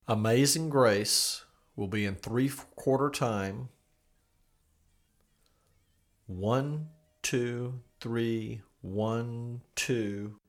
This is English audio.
Amazing Grace will be in 3/4 time. 1, 2, 3, 1, 2.